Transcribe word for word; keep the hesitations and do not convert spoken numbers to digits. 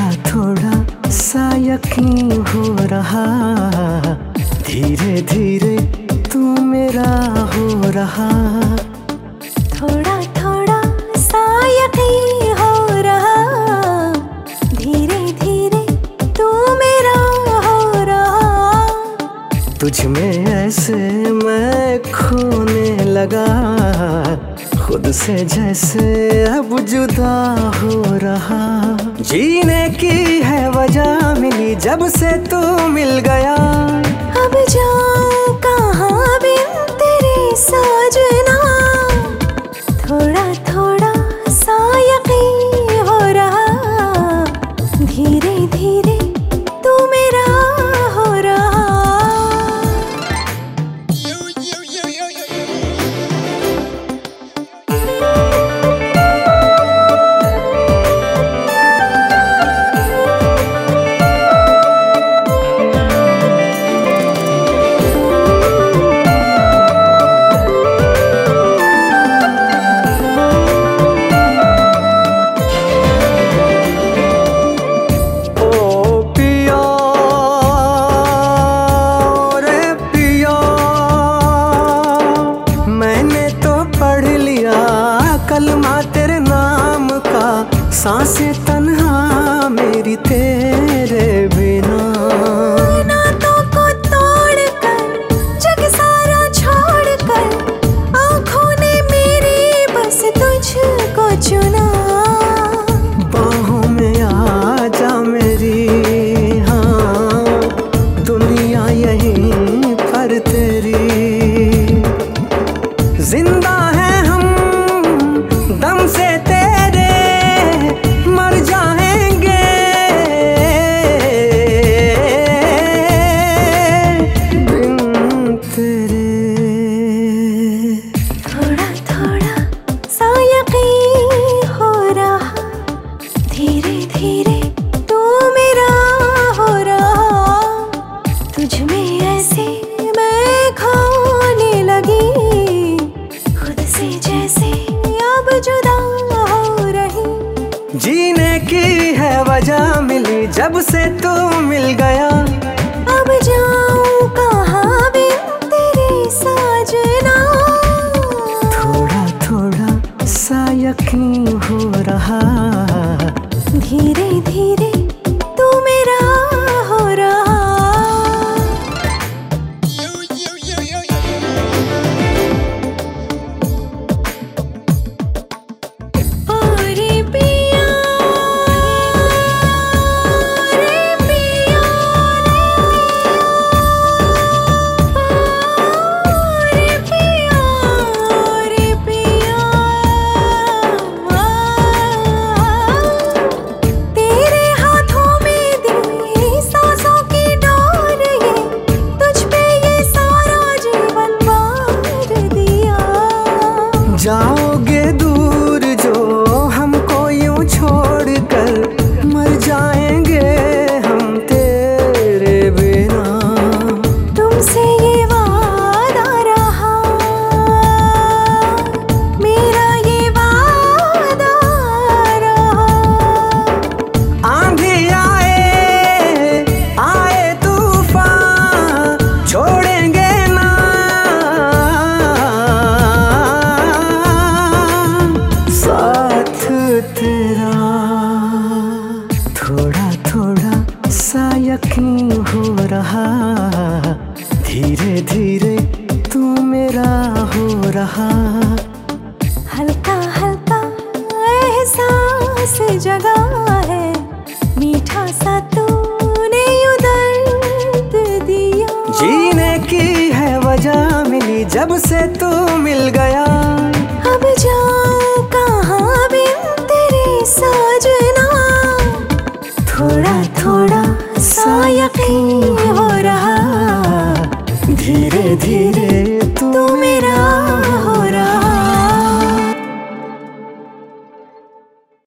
थोड़ा सा यकीन हो रहा, धीरे धीरे तू मेरा हो रहा। थोड़ा थोड़ा सा यकीन हो रहा, धीरे धीरे तू मेरा हो रहा। तुझ में ऐसे मैं खोने लगा, खुद से जैसे अब जुदा हो रहा। जीने की है वजह मिली जब से तू मिल गया, अब जाऊं कहाँ बिन तेरे साजना। थोड़ा थोड़ा सा यकीन हो रहा, धीरे धीरे तू मेरा हो रहा। कलमा तेरे नाम का, सांसें तन्हा मेरी तेरे बिना। नातों को तोड़कर, जग सारा छोड़कर, आँखों ने मेरी बस तुझको चुना। बाहों में आ जा मेरी, हाँ दुनिया यहीं पर तेरी। जिंदा है हम दम से तेरे, मर जाएंगे बिन तेरे। थोड़ा थोड़ा सा यकीन हो रहा, धीरे धीरे तू मेरा हो रहा। तुझ में ऐसे मैं खोने लगी, खुद से जैसे अब जुदा हो रही। जीने की है वजह मिली जब से तू मिल गया, अब जाऊं कहाँ बिन तेरे साजना। थोड़ा थोड़ा सा यकीन हो रहा, धीरे धीरे तू मेरा हो रहा। जाओगे दूर जो हमको यूं छोड़कर, मर जाएंगे हम तेरे बिना। तुमसे ये वादा रहा, मेरा ये वादा रहा। आंधी आए आए तूफान, छोड़ेंगे ना तेरा। थोड़ा थोड़ा सा यकीन हो रहा, धीरे धीरे तू मेरा हो रहा। हल्का हल्का एहसास जगा है, मीठा सा तूने यूं दर्द दिया। जीने की है वजह मिली जब से तू मिल गया, अब जाऊं कहाँ बिन तेरे साजना। थोड़ा थोड़ा सा यकीन हो रहा, धीरे धीरे तू मेरा